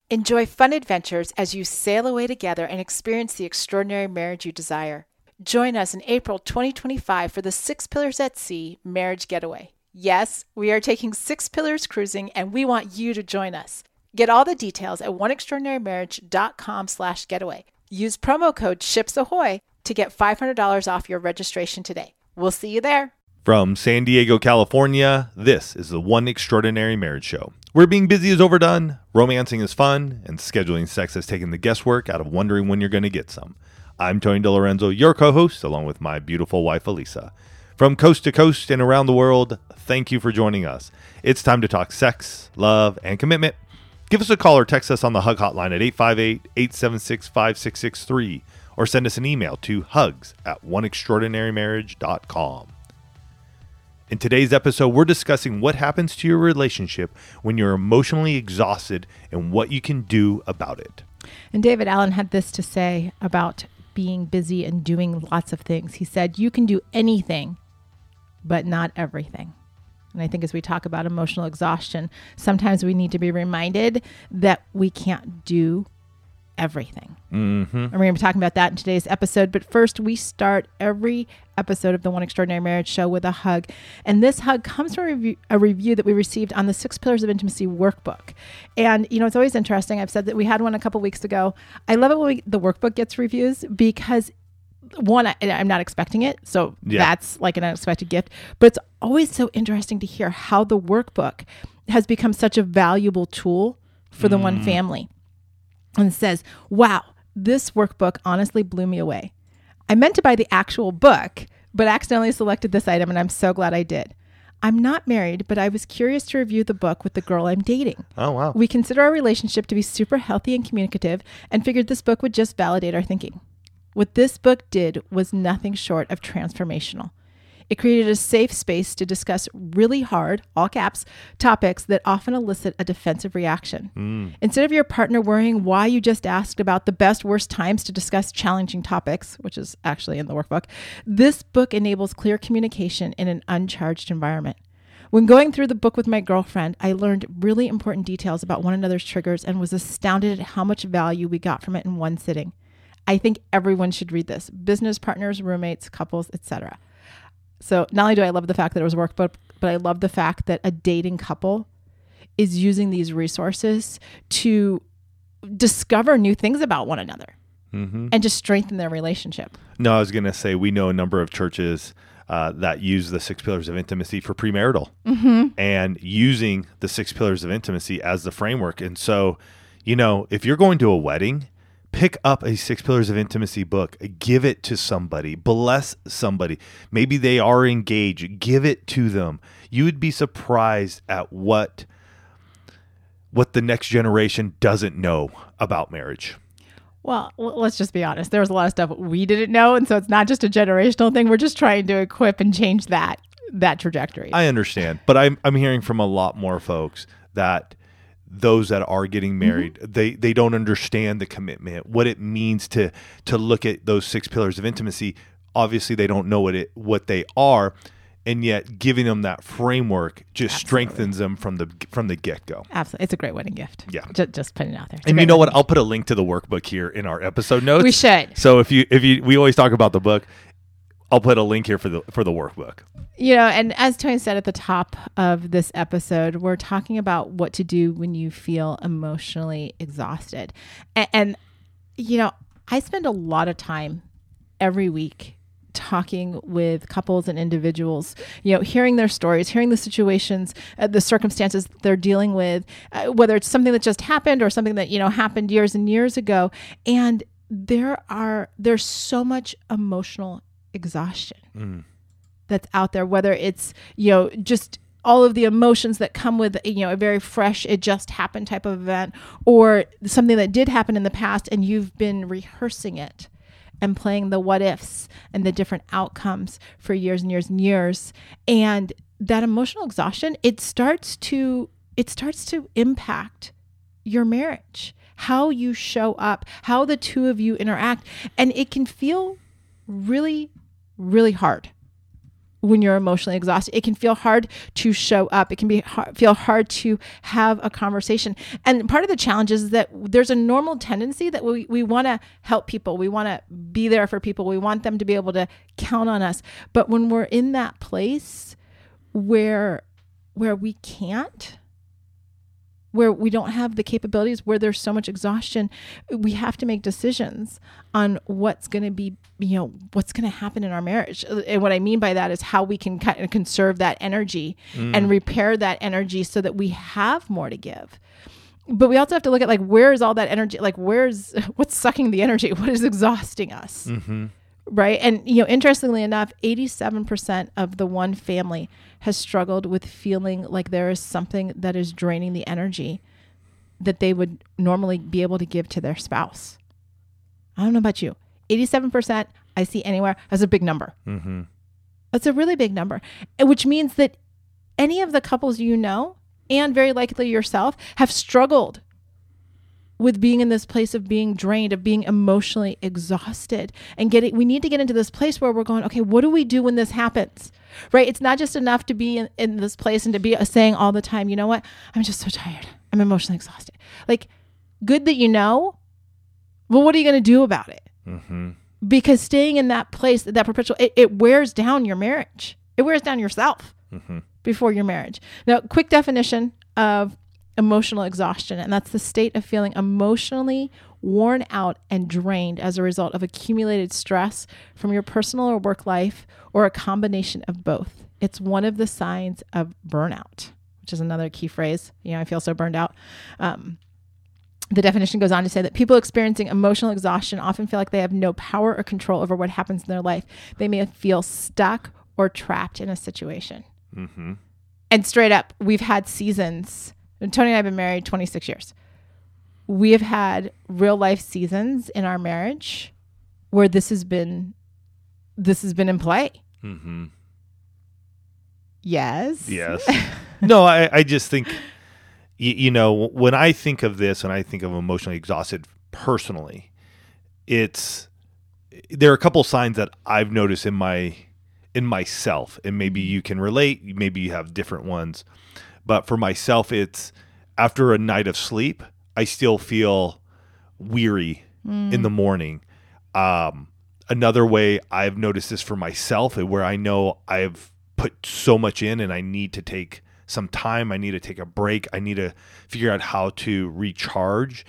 Enjoy fun adventures as you sail away together and experience the extraordinary marriage you desire. Join us in April 2025 for the Six Pillars at Sea Marriage Getaway. Yes, we are taking 6 Pillars cruising and we want you to join us. Get all the details at oneextraordinarymarriage.com/getaway. Use promo code SHIPSAHOY to get $500 off your registration today. We'll see you there. From San Diego, California, this is the One Extraordinary Marriage Show, where being busy is overdone, romancing is fun, and scheduling sex has taken the guesswork out of wondering when you're going to get some. I'm Tony DeLorenzo, your co-host, along with my beautiful wife, Elisa. From coast to coast and around the world, thank you for joining us. It's time to talk sex, love, and commitment. Give us a call or text us on the Hug Hotline at 858-876-5663, or send us an email to hugs@oneextraordinarymarriage.com. In today's episode, we're discussing what happens to your relationship when you're emotionally exhausted and what you can do about it. And David Allen had this to say about being busy and doing lots of things. He said, you can do anything, but not everything. And I think as we talk about emotional exhaustion, sometimes we need to be reminded that we can't do everything. Mm-hmm. And we're going to be talking about that in today's episode. But first, we start every episode of the One Extraordinary Marriage Show with a hug. And this hug comes from a review that we received on the 6 Pillars of Intimacy workbook. And, you know, it's always interesting. I've said that we had one a couple weeks ago. I love it when the workbook gets reviews because, one, I'm not expecting it. So that's like an unexpected gift. But it's always so interesting to hear how the workbook has become such a valuable tool for the one family. And says, wow, this workbook honestly blew me away. I meant to buy the actual book, but accidentally selected this item, and I'm so glad I did. I'm not married, but I was curious to review the book with the girl I'm dating. Oh, wow. We consider our relationship to be super healthy and communicative, and figured this book would just validate our thinking. What this book did was nothing short of transformational. It created a safe space to discuss really hard, all caps, topics that often elicit a defensive reaction. Instead of your partner worrying why you just asked about the best, worst times to discuss challenging topics, which is actually in the workbook, this book enables clear communication in an uncharged environment. When going through the book with my girlfriend, I learned really important details about one another's triggers and was astounded at how much value we got from it in one sitting. I think everyone should read this: business partners, roommates, couples, etc. So not only do I love the fact that it was a workbook, but I love the fact that a dating couple is using these resources to discover new things about one another and just strengthen their relationship. No, I was going to say, we know a number of churches that use the 6 Pillars of Intimacy for premarital and using the 6 Pillars of Intimacy as the framework. And so, you know, if you're going to a wedding, pick up a 6 Pillars of Intimacy book, give it to somebody, bless somebody. Maybe they are engaged, give it to them. You would be surprised at what the next generation doesn't know about marriage. Well, let's just be honest. There was a lot of stuff we didn't know. And so it's not just a generational thing. We're just trying to equip and change that trajectory. I understand. But I'm hearing from a lot more folks that those that are getting married, they don't understand the commitment, what it means to look at those 6 pillars of intimacy. Obviously, they don't know what they are, and yet giving them that framework just strengthens them from the get-go. Absolutely. It's a great wedding gift. Yeah. Just putting it out there. And you know what? I'll put a link to the workbook here in our episode notes. We should. So if we always talk about the book, I'll put a link here for the workbook. You know, and as Tony said at the top of this episode, we're talking about what to do when you feel emotionally exhausted. And you know, I spend a lot of time every week talking with couples and individuals, you know, hearing their stories, hearing the situations, the circumstances they're dealing with, whether it's something that just happened or something that, you know, happened years and years ago. And there's so much emotional exhaustion that's out there, whether it's, you know, just all of the emotions that come with, you know, a very fresh, it just happened type of event, or something that did happen in the past and you've been rehearsing it and playing the what ifs and the different outcomes for years and years and years. And that emotional exhaustion, it starts to impact your marriage, how you show up, how the two of you interact. And it can feel really, really hard. when you're emotionally exhausted. It can feel hard to show up. It can feel hard to have a conversation. And part of the challenge is that there's a normal tendency that we want to help people. We want to be there for people. We want them to be able to count on us. But when we're in that place where we can't, where we don't have the capabilities, where there's so much exhaustion, we have to make decisions on what's going to be, what's going to happen in our marriage. And what I mean by that is how we can kind of conserve that energy and repair that energy so that we have more to give. But we also have to look at like, where is all that energy? Like, what's sucking the energy? What is exhausting us? Mm-hmm. Right. And, interestingly enough, 87% of the one family has struggled with feeling like there is something that is draining the energy that they would normally be able to give to their spouse. I don't know about you. 87% I see anywhere as a big number. Mm-hmm. That's a really big number, which means that any of the couples and very likely yourself have struggled with being in this place of being drained, of being emotionally exhausted, and we need to get into this place where we're going, okay, what do we do when this happens? Right? It's not just enough to be in this place and to be saying all the time, you know what? I'm just so tired. I'm emotionally exhausted. Like, good that well, what are you going to do about it? Mm-hmm. Because staying in that place, that perpetual, it wears down your marriage. It wears down yourself before your marriage. Now, quick definition of emotional exhaustion, and that's the state of feeling emotionally worn out and drained as a result of accumulated stress from your personal or work life, or a combination of both. It's one of the signs of burnout, which is another key phrase. I feel so burned out. The definition goes on to say that people experiencing emotional exhaustion often feel like they have no power or control over what happens in their life. They may feel stuck or trapped in a situation. Mm-hmm. And straight up, we've had seasons. Tony and I have been married 26 years. We have had real life seasons in our marriage where this has been in play. Mm-hmm. Yes. No, I just think, when I think of this and I think of emotionally exhausted personally, there are a couple signs that I've noticed in myself, and maybe you can relate, maybe you have different ones. But for myself, it's after a night of sleep, I still feel weary in the morning. Another way I've noticed this for myself, where I know I've put so much in and I need to take some time. I need to take a break. I need to figure out how to recharge,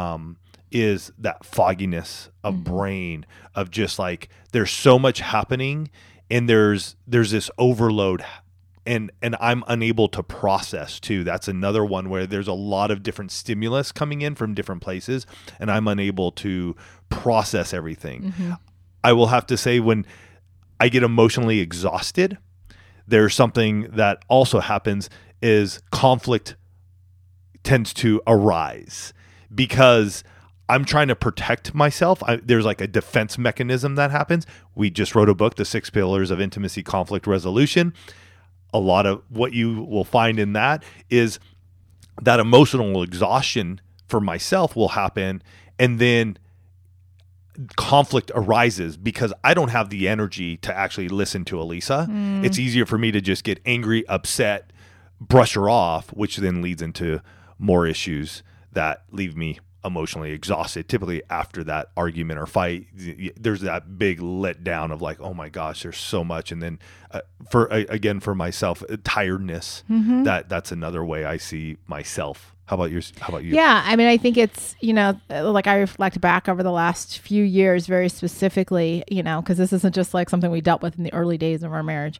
is that fogginess of brain, of just like, there's so much happening and there's this overload, and I'm unable to process too. That's another one where there's a lot of different stimulus coming in from different places, and I'm unable to process everything. Mm-hmm. I will have to say, when I get emotionally exhausted, there's something that also happens, is conflict tends to arise, because I'm trying to protect myself. There's like a defense mechanism that happens. We just wrote a book, The 6 Pillars of Intimacy Conflict Resolution. A lot of what you will find in that is that emotional exhaustion for myself will happen, and then conflict arises because I don't have the energy to actually listen to Elisa. It's easier for me to just get angry, upset, brush her off, which then leads into more issues that leave me emotionally exhausted. Typically after that argument or fight, there's that big letdown of like, oh my gosh, there's so much. And then for myself, tiredness, that's another way I see myself. How about you? Yeah. I mean, I think it's, like I reflect back over the last few years very specifically, because this isn't just like something we dealt with in the early days of our marriage.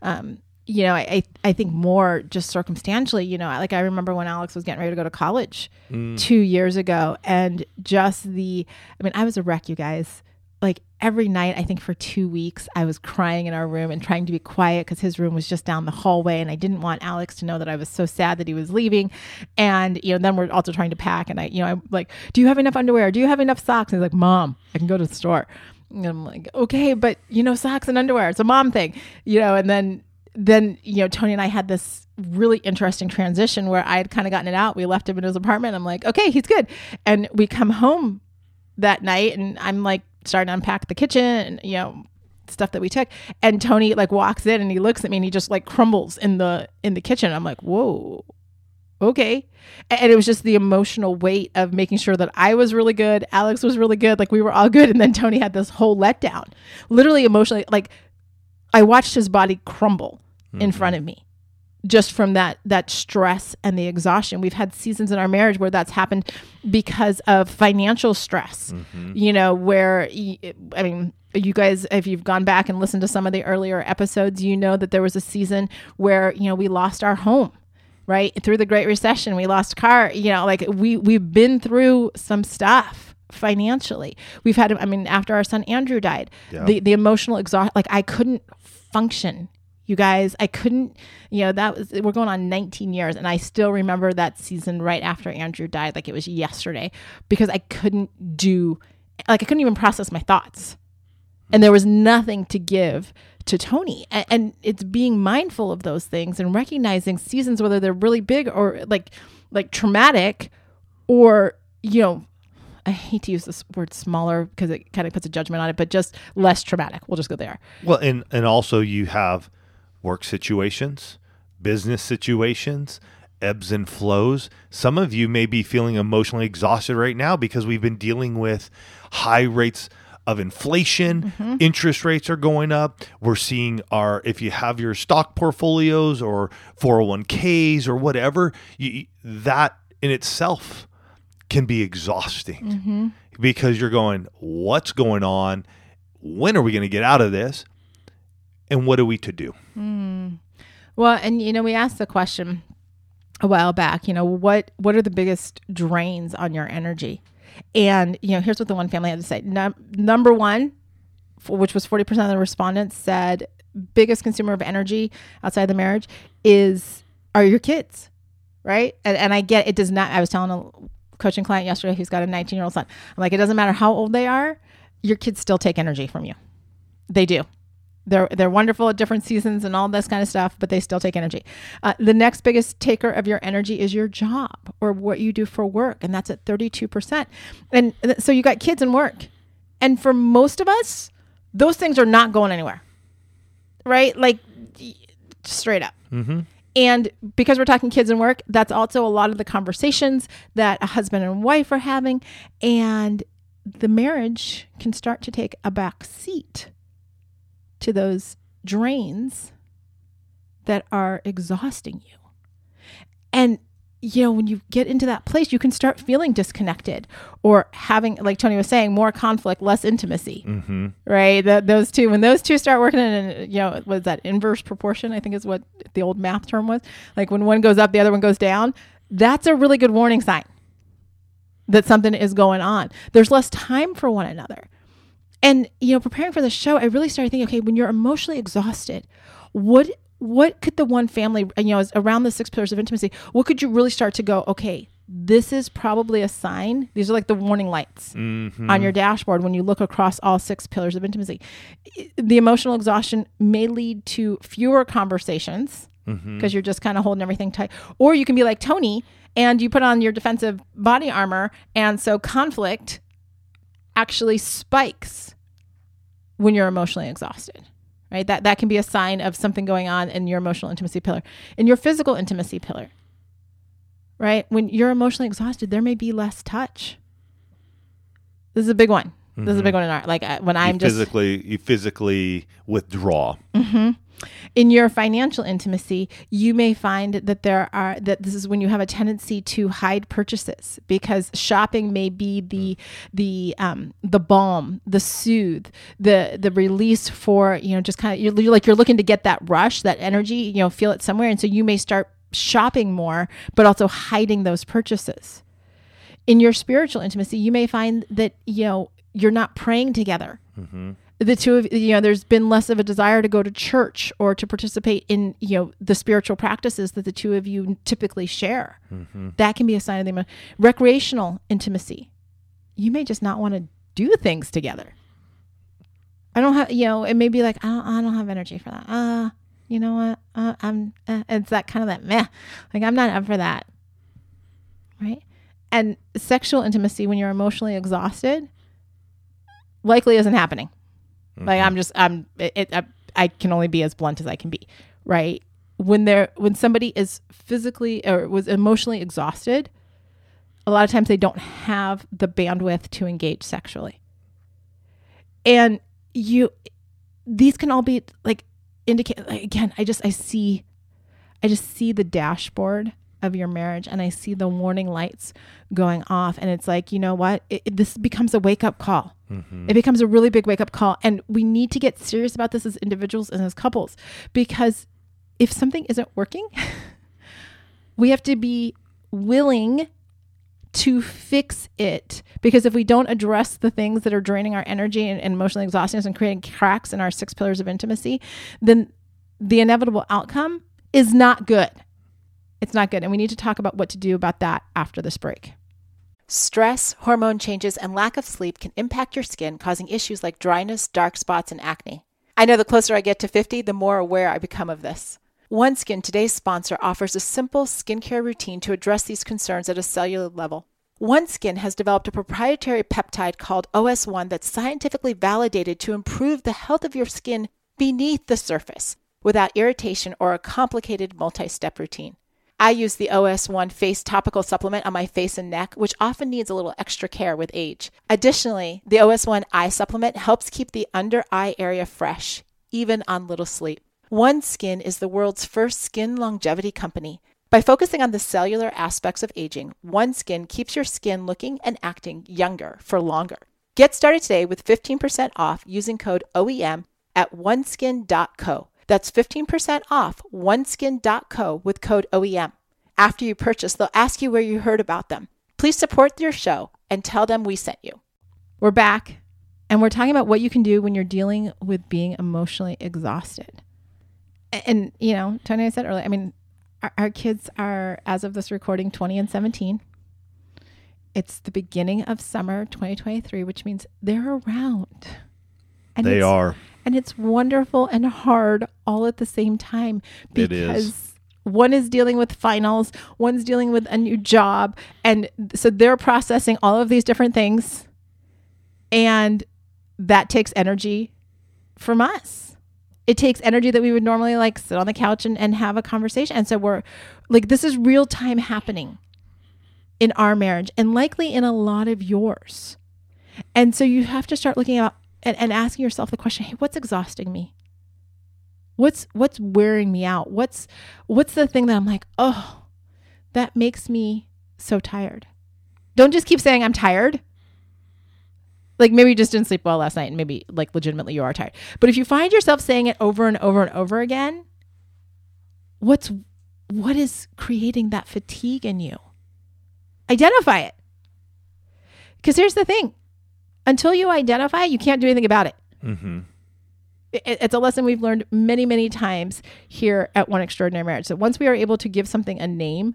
I think more just circumstantially, like I remember when Alex was getting ready to go to college 2 years ago, and just I was a wreck, you guys. Like every night, I think for 2 weeks, I was crying in our room and trying to be quiet because his room was just down the hallway, and I didn't want Alex to know that I was so sad that he was leaving. And, then we're also trying to pack, and I'm like, do you have enough underwear? Do you have enough socks? And he's like, Mom, I can go to the store. And I'm like, okay, but socks and underwear, it's a mom thing, and then Tony and I had this really interesting transition where I had kind of gotten it out. We left him in his apartment. I'm like, okay, he's good. And we come home that night, and I'm like starting to unpack the kitchen, and, stuff that we took. And Tony like walks in and he looks at me and he just like crumbles in the kitchen. I'm like, whoa, okay. And it was just the emotional weight of making sure that I was really good. Alex was really good. Like we were all good. And then Tony had this whole letdown, literally emotionally. Like I watched his body crumble in front of me just from that stress and the exhaustion. We've had seasons in our marriage where that's happened because of financial stress, you know, where, I mean, you guys, if you've gone back and listened to some of the earlier episodes, you know that there was a season where, you know, we lost our home, right? Through the Great Recession, we lost a car, you know, like we've been through some stuff financially. We've had, I mean, after our son Andrew died, the emotional exhaustion, like I couldn't function. You guys, I couldn't, you know, we're going on 19 years and I still remember that season right after Andrew died, like it was yesterday, because I couldn't even process my thoughts. And there was nothing to give to Tony. And it's being mindful of those things and recognizing seasons, whether they're really big or like traumatic, or, you know, I hate to use this word smaller because it kind of puts a judgment on it, but just less traumatic. We'll just go there. Well, and also you have work situations, business situations, ebbs and flows. Some of you may be feeling emotionally exhausted right now because we've been dealing with high rates of inflation. Interest rates are going up. We're seeing if you have your stock portfolios or 401ks or whatever, that in itself can be exhausting because you're going, what's going on? When are we going to get out of this? And what are we to do? Well, and, you know, we asked the question a while back, you know, what are the biggest drains on your energy? And, you know, here's what the one family had to say. Number one, which was 40% of the respondents said, biggest consumer of energy outside the marriage are your kids, right? And I get it does not, I was telling a coaching client yesterday who's got a 19-year-old son. I'm like, it doesn't matter how old they are, your kids still take energy from you. They do. They're wonderful at different seasons and all this kind of stuff, but they still take energy. The next biggest taker of your energy is your job or what you do for work. And that's at 32%. And so you got kids and work. And for most of us, those things are not going anywhere, right? Like straight up. And because we're talking kids and work, that's also a lot of the conversations that a husband and wife are having. And the marriage can start to take a back seat to those drains that are exhausting you. And, you know, when you get into that place, you can start feeling disconnected or having, like Tony was saying, more conflict, less intimacy, right? Those two, when those two start working in, you know, what is that, inverse proportion, I think is what the old math term was. Like when one goes up, the other one goes down. That's a really good warning sign that something is going on. There's less time for one another. And, you know, preparing for the show, I really started thinking, okay, when you're emotionally exhausted, what could the one family, you know, around the 6 pillars of intimacy, what could you really start to go, okay, this is probably a sign. These are like the warning lights on your dashboard when you look across all 6 pillars of intimacy. The emotional exhaustion may lead to fewer conversations because you're just kind of holding everything tight. Or you can be like Tony and you put on your defensive body armor. And so conflict actually spikes when you're emotionally exhausted, right? That can be a sign of something going on in your emotional intimacy pillar. In your physical intimacy pillar, right? When you're emotionally exhausted, there may be less touch. This is a big one. This is a big one in our, like when you physically withdraw. In your financial intimacy, you may find that that this is when you have a tendency to hide purchases because shopping may be the balm, the soothe, the release for, you know, just kind of, you're looking to get that rush, that energy, you know, feel it somewhere. And so you may start shopping more, but also hiding those purchases. In your spiritual intimacy, you may find that, you know, you're not praying together. The two of you know, there's been less of a desire to go to church or to participate in, you know, the spiritual practices that the two of you typically share. That can be a sign of the recreational intimacy. You may just not want to do things together. I don't have, you know, it may be like, I don't have energy for that. You know what? It's that kind of that meh. Like I'm not up for that. Right. And sexual intimacy when you're emotionally exhausted likely isn't happening. Like I can only be as blunt as I can be, right? When somebody is physically or was emotionally exhausted, a lot of times they don't have the bandwidth to engage sexually. And these can all be like indicate, like, again, I just see the dashboard of your marriage, and I see the warning lights going off, and it's like, you know what? This becomes a wake-up call. It becomes a really big wake-up call, and we need to get serious about this as individuals and as couples, because if something isn't working, we have to be willing to fix it, because if we don't address the things that are draining our energy and emotionally exhausting us and creating cracks in our 6 pillars of intimacy, then the inevitable outcome is not good. It's not good. And we need to talk about what to do about that after this break. Stress, hormone changes, and lack of sleep can impact your skin, causing issues like dryness, dark spots, and acne. I know the closer I get to 50, the more aware I become of this. OneSkin, today's sponsor, offers a simple skincare routine to address these concerns at a cellular level. OneSkin has developed a proprietary peptide called OS1 that's scientifically validated to improve the health of your skin beneath the surface without irritation or a complicated multi-step routine. I use the OS1 face topical supplement on my face and neck, which often needs a little extra care with age. Additionally, the OS1 eye supplement helps keep the under eye area fresh, even on little sleep. OneSkin is the world's first skin longevity company. By focusing on the cellular aspects of aging, OneSkin keeps your skin looking and acting younger for longer. Get started today with 15% off using code OEM at oneskin.co. That's 15% off oneskin.co with code OEM. After you purchase, they'll ask you where you heard about them. Please support your show and tell them we sent you. We're back, and we're talking about what you can do when you're dealing with being emotionally exhausted. And, you know, Tony, I said earlier, I mean, our kids are, as of this recording, 20 and 17. It's the beginning of summer 2023, which means they're around. And they are. And it's wonderful and hard all at the same time, because one is dealing with finals, one's dealing with a new job. And so they're processing all of these different things. And that takes energy from us. It takes energy that we would normally like sit on the couch and have a conversation. And so we're like, this is real time happening in our marriage and likely in a lot of yours. And so you have to start looking at and asking yourself the question, hey, what's exhausting me? What's wearing me out? What's the thing that I'm like, oh, that makes me so tired? Don't just keep saying I'm tired. Like maybe you just didn't sleep well last night and maybe like legitimately you are tired. But if you find yourself saying it over and over and over again, what is creating that fatigue in you? Identify it. Because here's the thing. Until you identify it, you can't do anything about it. Mm-hmm. It's a lesson we've learned many, many times here at One Extraordinary Marriage. So once we are able to give something a name,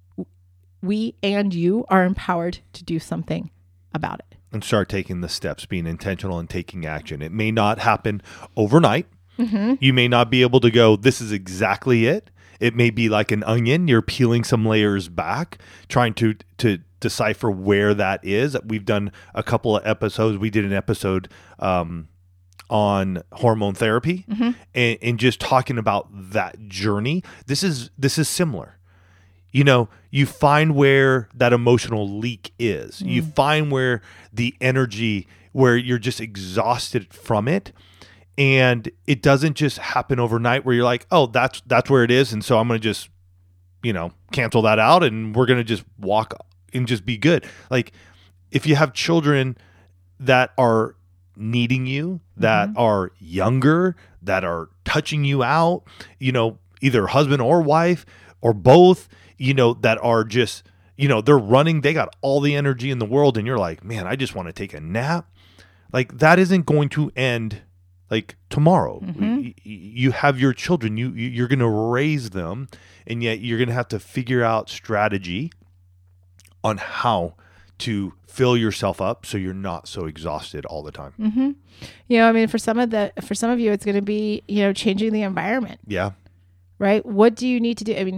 we and you are empowered to do something about it. And start taking the steps, being intentional and taking action. It may not happen overnight. Mm-hmm. You may not be able to go, this is exactly it. It may be like an onion. You're peeling some layers back, trying to decipher where that is. We've done a couple of episodes. We did an episode on hormone therapy, mm-hmm. and just talking about that journey. This is similar. You know, you find where that emotional leak is. You find where the energy, where you're just exhausted from it. And it doesn't just happen overnight where you're like, oh, that's where it is. And so I'm going to just, cancel that out and we're going to just walk and just be good. Like if you have children that are needing you, that mm-hmm. are younger, that are touching you out, either husband or wife or both, that are just, they're running, they got all the energy in the world. And you're like, man, I just want to take a nap. Like that isn't going to end like tomorrow. Mm-hmm. You have your children, you're going to raise them, and yet you're going to have to figure out strategy on how to fill yourself up so you're not so exhausted all the time. Mm-hmm. For some of you, it's going to be, changing the environment. Yeah. Right. What do you need to do?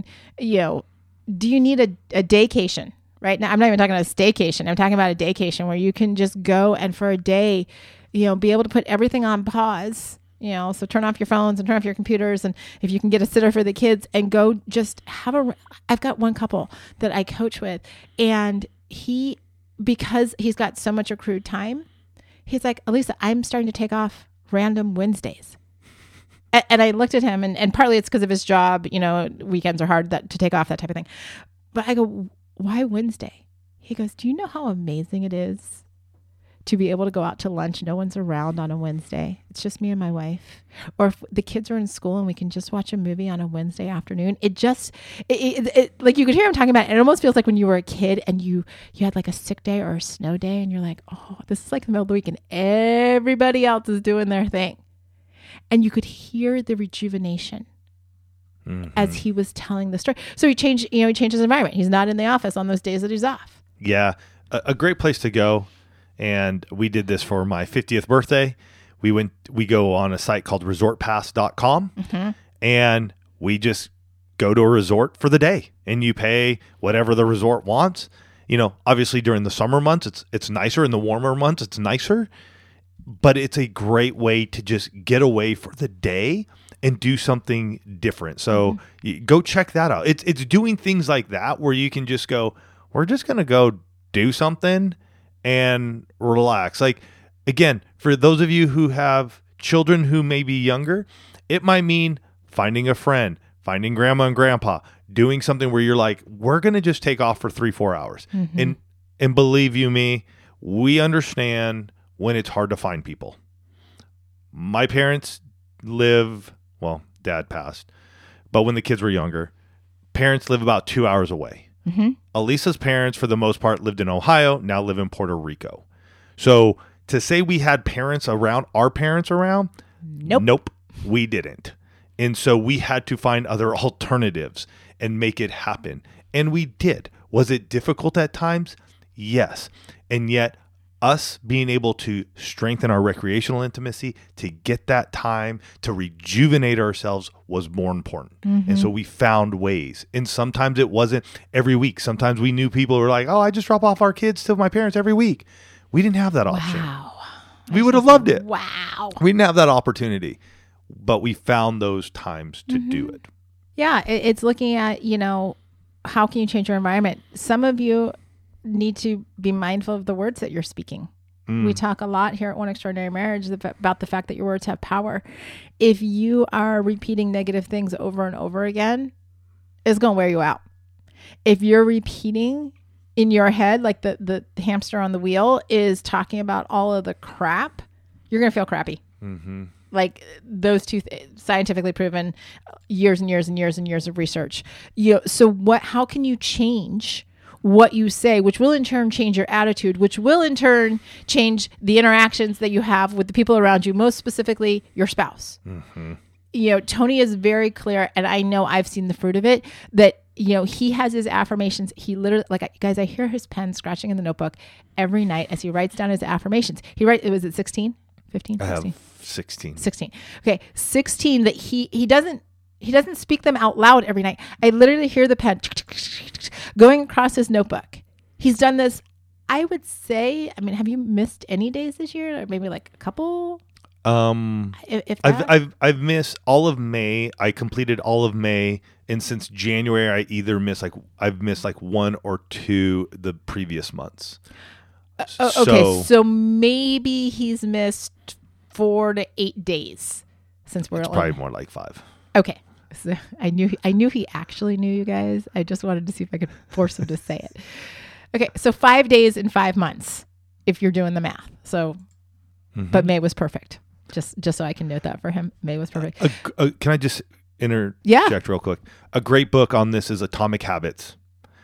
Do you need a daycation? Right now, I'm not even talking about a staycation. I'm talking about a daycation where you can just go and for a day, be able to put everything on pause, so turn off your phones and turn off your computers. And if you can get a sitter for the kids and go just I've got one couple that I coach with, and because he's got so much accrued time, he's like, Alisa, I'm starting to take off random Wednesdays. And I looked at him, and partly it's because of his job. Weekends are hard to take off, that type of thing. But I go, why Wednesday? He goes, do you know how amazing it is to be able to go out to lunch? No one's around on a Wednesday. It's just me and my wife. Or if the kids are in school and we can just watch a movie on a Wednesday afternoon. It like you could hear him talking about it. It almost feels like when you were a kid and you had like a sick day or a snow day, and you're like, oh, this is like the middle of the week and everybody else is doing their thing. And you could hear the rejuvenation as he was telling the story. So he changed his environment. He's not in the office on those days that he's off. Yeah. A great place to go. And we did this for my 50th birthday. We go on a site called resortpass.com and we just go to a resort for the day, and you pay whatever the resort wants. Obviously during the summer months, it's nicer. In the warmer months, it's nicer. But it's a great way to just get away for the day and do something different. So go check that out. It's doing things like that where you can just go, we're just going to go do something and relax. Like, again, for those of you who have children who may be younger, it might mean finding a friend, finding grandma and grandpa, doing something where you're like, we're going to just take off for 3-4 hours. And believe you me, we understand when it's hard to find people. My parents Dad passed, but when the kids were younger, parents live about 2 hours away. Alisa's parents, for the most part, lived in Ohio, now live in Puerto Rico. So to say we had our parents around, nope, we didn't. And so we had to find other alternatives and make it happen. And we did. Was it difficult at times? Yes. And yet, us being able to strengthen our recreational intimacy, to get that time to rejuvenate ourselves was more important. And so we found ways. And sometimes it wasn't every week. Sometimes we knew people who were like, oh, I just drop off our kids to my parents every week. We didn't have that option. Wow. We would have loved it. Wow. We didn't have that opportunity, but we found those times to do it. Yeah. It's looking at, how can you change your environment? Some of you need to be mindful of the words that you're speaking. We talk a lot here at One Extraordinary Marriage about the fact that your words have power. If you are repeating negative things over and over again, it's going to wear you out. If you're repeating in your head, like the hamster on the wheel is talking about all of the crap, you're going to feel crappy. Like those two scientifically proven, years and years and years and years of research. So how can you change what you say, which will in turn change your attitude, which will in turn change the interactions that you have with the people around you, most specifically your spouse. Tony is very clear, and I know I've seen the fruit of it, that, he has his affirmations. He literally, guys, I hear his pen scratching in the notebook every night as he writes down his affirmations. Was it 16, 15, 16? 16. 16. Okay. 16 that he doesn't speak them out loud every night. I literally hear the pen going across his notebook. He's done this, I would say, have you missed any days this year? Or maybe like a couple? If I've missed all of May. I completed all of May. And since January, I've missed like one or two the previous months. Okay. So maybe he's missed 4 to 8 days since we're probably more like 5. Okay. So I knew he actually knew, you guys. I just wanted to see if I could force him to say it. Okay. So 5 days in 5 months, if you're doing the math. So, but May was perfect. Just so I can note that for him. May was perfect. Can I just interject real quick? A great book on this is Atomic Habits.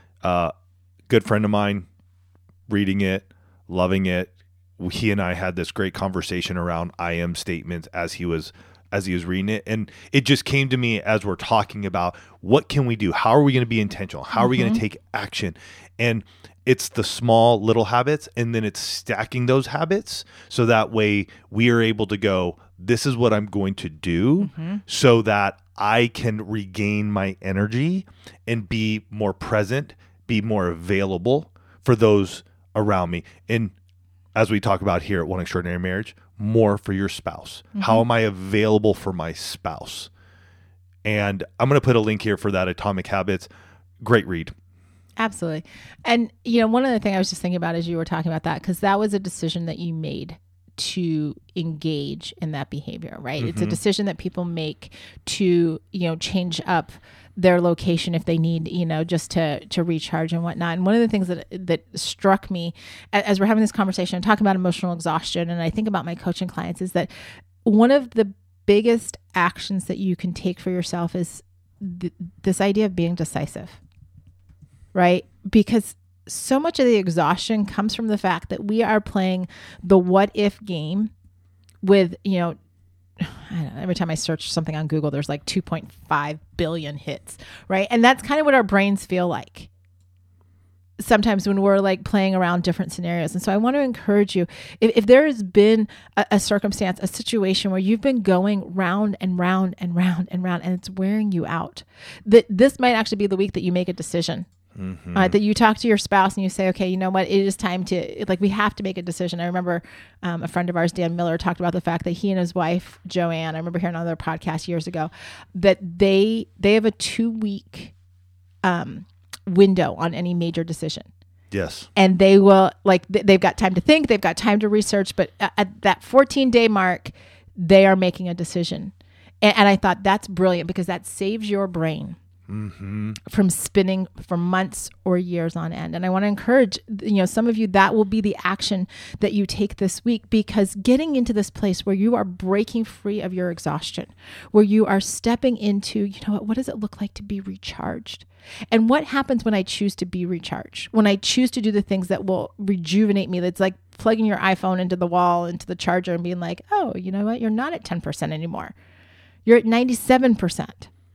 Good friend of mine reading it, loving it. He and I had this great conversation around I am statements as he was reading it. And it just came to me as we're talking about what can we do? How are we going to be intentional? How are we going to take action? And it's the small little habits, and then it's stacking those habits so that way we are able to go, this is what I'm going to do so that I can regain my energy and be more present, be more available for those around me. And as we talk about here at One Extraordinary Marriage, more for your spouse. How am I available for my spouse? And I'm going to put a link here for that, Atomic Habits. Great read. Absolutely. And, one other thing I was just thinking about as you were talking about that, because that was a decision that you made to engage in that behavior, right? It's a decision that people make to, change up their location if they need, just to recharge and whatnot. And one of the things that struck me as we're having this conversation and talking about emotional exhaustion, and I think about my coaching clients, is that one of the biggest actions that you can take for yourself is this idea of being decisive, right? Because so much of the exhaustion comes from the fact that we are playing the what if game with, I don't know, every time I search something on Google, there's like 2.5 billion hits, right? And that's kind of what our brains feel like sometimes when we're like playing around different scenarios. And so I want to encourage you, if there has been a circumstance, a situation where you've been going round and round and round and round, and it's wearing you out, that this might actually be the week that you make a decision. That you talk to your spouse and you say, okay, you know what, it is time to, we have to make a decision. I remember a friend of ours, Dan Miller, talked about the fact that he and his wife, Joanne, I remember hearing on their podcast years ago, that they have a 2-week window on any major decision. Yes. And they will, they've got time to think, they've got time to research, but at that 14-day mark, they are making a decision. And I thought that's brilliant, because that saves your brain from spinning for months or years on end. And I want to encourage, some of you, that will be the action that you take this week, because getting into this place where you are breaking free of your exhaustion, where you are stepping into, what does it look like to be recharged? And what happens when I choose to be recharged? When I choose to do the things that will rejuvenate me, that's like plugging your iPhone into the wall, into the charger, and being like, oh, you know what? You're not at 10% anymore. You're at 97%.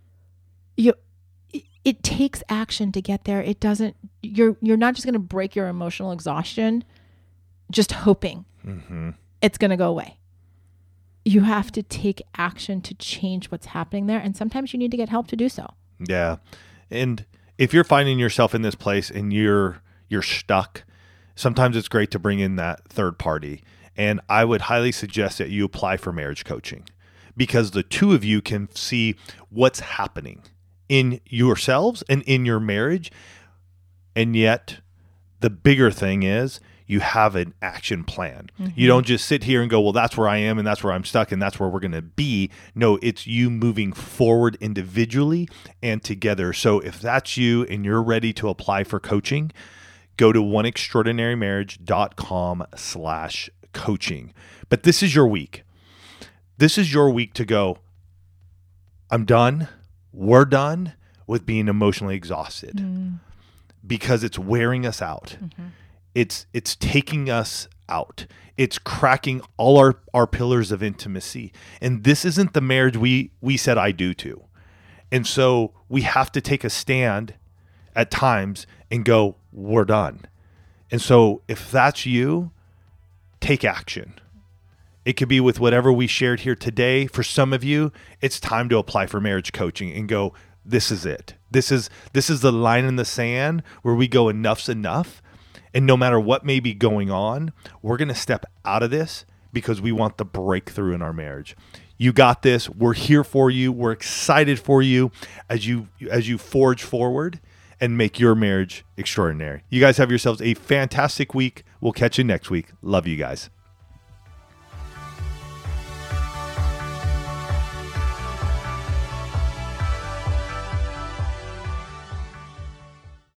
It takes action to get there. It doesn't, you're not just going to break your emotional exhaustion just hoping it's going to go away. You have to take action to change what's happening there. And sometimes you need to get help to do so. Yeah. And if you're finding yourself in this place and you're stuck, sometimes it's great to bring in that third party. And I would highly suggest that you apply for marriage coaching, because the two of you can see what's happening in yourselves and in your marriage. And yet the bigger thing is you have an action plan. You don't just sit here and go, well, that's where I am and that's where I'm stuck and that's where we're going to be. No, it's you moving forward individually and together. So if that's you and you're ready to apply for coaching, go to oneextraordinarymarriage.com/coaching. But this is your week. This is your week to go, I'm done. We're done with being emotionally exhausted because it's wearing us out. It's taking us out. It's cracking all our pillars of intimacy. And this isn't the marriage we said I do to. And so we have to take a stand at times and go, we're done. And so if that's you, take action. It could be with whatever we shared here today. For some of you, it's time to apply for marriage coaching and go, this is it. This is the line in the sand where we go, enough's enough. And no matter what may be going on, we're going to step out of this because we want the breakthrough in our marriage. You got this. We're here for you. We're excited for you as you forge forward and make your marriage extraordinary. You guys have yourselves a fantastic week. We'll catch you next week. Love you guys.